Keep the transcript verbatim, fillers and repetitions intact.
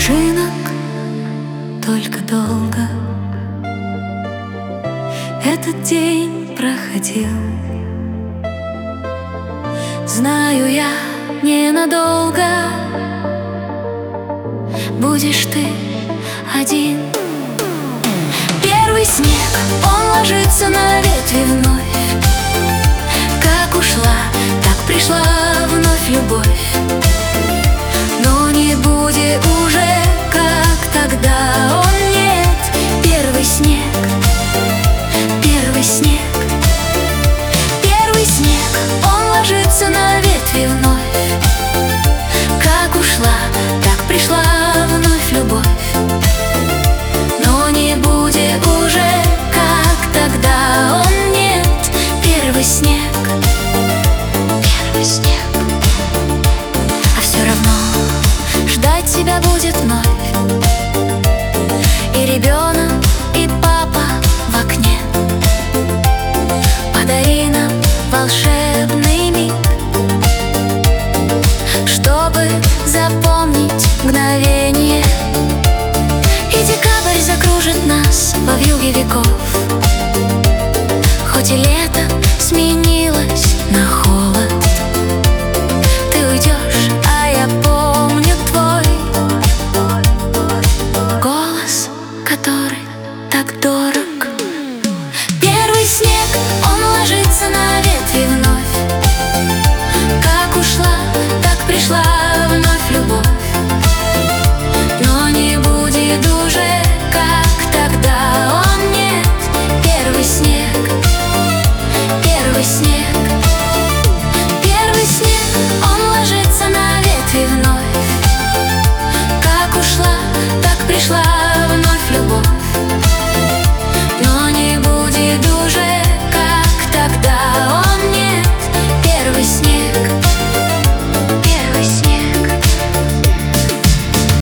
снежинок, только долго этот день проходил. Знаю я, ненадолго будешь ты один. Первый снег, он ложится на ветви вновь. Как ушла, так пришла вновь любовь. Но не будет уже, как тогда, он нет. Первый снег, первый снег, первый снег, он ложится на ветви вновь. Как ушла, так пришла вновь любовь. Но не будет уже, как тогда, он нет. Первый снег, первый снег. А все равно ждать тебя будет вновь. И ребенок, и папа в окне. Подари нам волшебный миг, чтобы запомнить мгновение. И декабрь закружит нас во вьюге веков. Хоть и лето